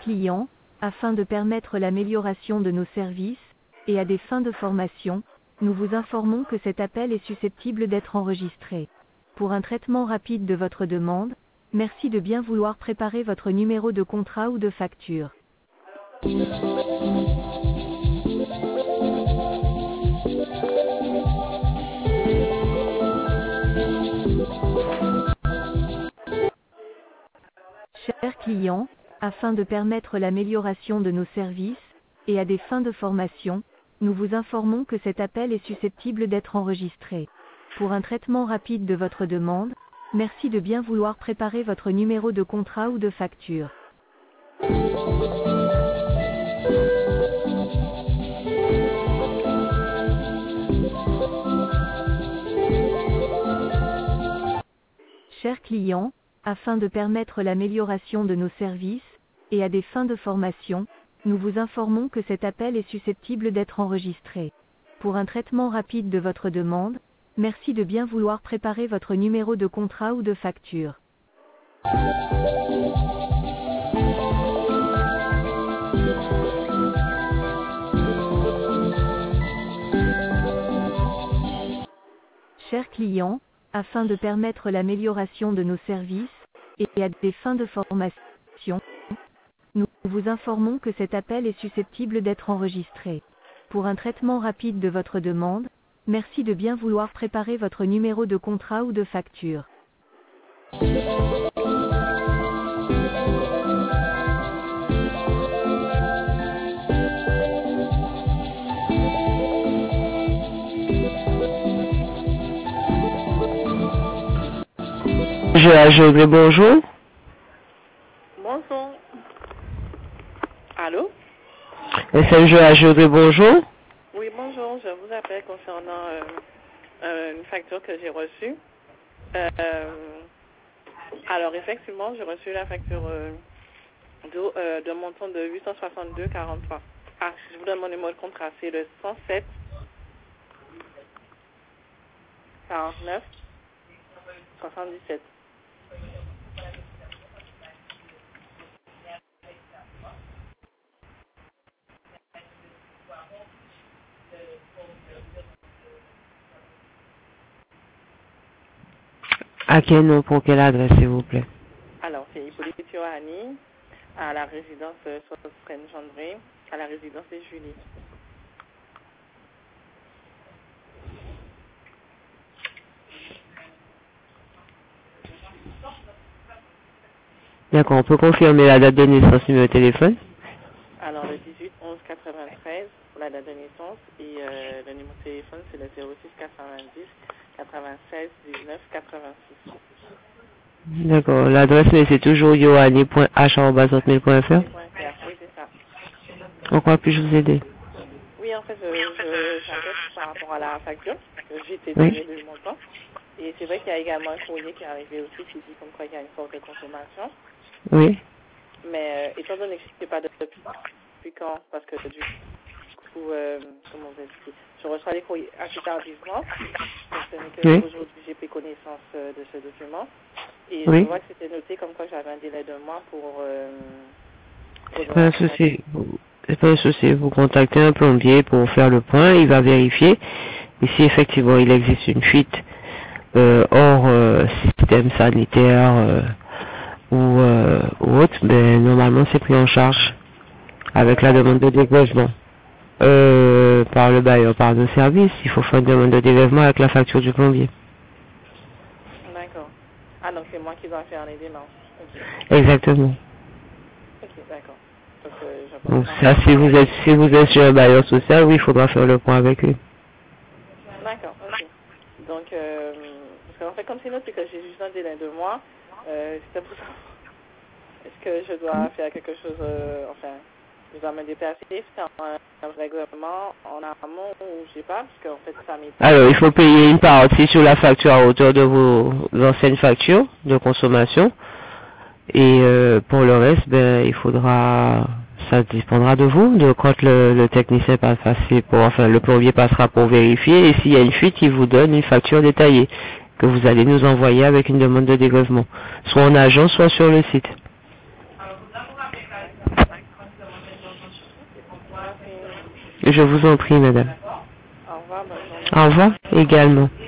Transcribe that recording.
clients, afin de permettre l'amélioration de nos services, et à des fins de formation, nous vous informons que cet appel est susceptible d'être enregistré. Pour un traitement rapide de votre demande, merci de bien vouloir préparer votre numéro de contrat ou de facture. Chers clients, afin de permettre l'amélioration de nos services, et à des fins de formation, nous vous informons que cet appel est susceptible d'être enregistré. Pour un traitement rapide de votre demande, merci de bien vouloir préparer votre numéro de contrat ou de facture. Chers clients, afin de permettre l'amélioration de nos services, et à des fins de formation, nous vous informons que cet appel est susceptible d'être enregistré. Pour un traitement rapide de votre demande, merci de bien vouloir préparer votre numéro de contrat ou de facture. Chers clients, afin de permettre l'amélioration de nos services, et à des fins de formation, nous vous informons que cet appel est susceptible d'être enregistré. Pour un traitement rapide de votre demande, merci de bien vouloir préparer votre numéro de contrat ou de facture. Bonjour. Bonjour. Allô? SMG bonjour. Oui, bonjour. Je vous appelle concernant une facture que j'ai reçue. Alors, effectivement, j'ai reçu la facture de montant de 862,43. Ah, je vous donne mon numéro de contrat. C'est le 107 49 77. À quel nom, pour quelle adresse, s'il vous plaît? Alors, c'est Hippolyte Yohani, à la résidence Sosfren-Gendré, à la résidence des Julie. D'accord, on peut confirmer la date de naissance, numéro de téléphone? Alors, le 18 11 93 pour la date de naissance et le numéro de téléphone, c'est le 06 90 96 19 86. D'accord, l'adresse mail, c'est toujours yohani.h@hotmail.fr. Oui, c'est ça. En quoi puis-je vous aider? Oui, en fait, j'appelle par rapport à la facture. J'ai été Oui. donnée le montant. Et c'est vrai qu'il y a également un courrier qui est arrivé aussi qui dit comme quoi il y a une forte consommation. Oui. Mais étant donné que je ne sais pas depuis quand, parce que du coup, comment vous expliquer, je reçois les courriers assez tardivement. Donc ce n'est que Oui. aujourd'hui j'ai pris connaissance de ce document. Et Oui. je vois que c'était noté comme quoi j'avais un délai de mois pour C'est pas un souci. C'est pas un souci. Vous contactez un plombier pour faire le point, il va vérifier. Et si effectivement il existe une fuite hors système sanitaire ou autre, ben normalement c'est pris en charge avec la demande de dégrèvement. Par le bailleur, par nos services, il faut faire une demande de dégrèvement avec la facture du plombier. D'accord. Ah, donc c'est moi qui dois faire les démarches. Ok, Exactement. ok, d'accord. Donc ça, si vous êtes sur un bailleur social, oui, il faudra faire le point avec lui. D'accord, ok. Donc, parce qu'en fait, comme c'est noté que j'ai juste un délai de mois, c'était pour ça. Est-ce que je dois faire quelque chose, enfin, je dois me déplacer, faire un règlement en amont ou je sais pas, parce qu'en fait, ça m'est... Alors, il faut payer une partie sur la facture à hauteur de vos anciennes factures de consommation. Et pour le reste, ben, il faudra, ça dépendra de vous, de quand le technicien va passer pour, enfin, le plombier passera pour vérifier. Et s'il y a une fuite, il vous donne une facture détaillée que vous allez nous envoyer avec une demande de dégrèvement, soit en agence, soit sur le site. Merci. Je vous en prie, madame. Au revoir, bonne journée. Au revoir également.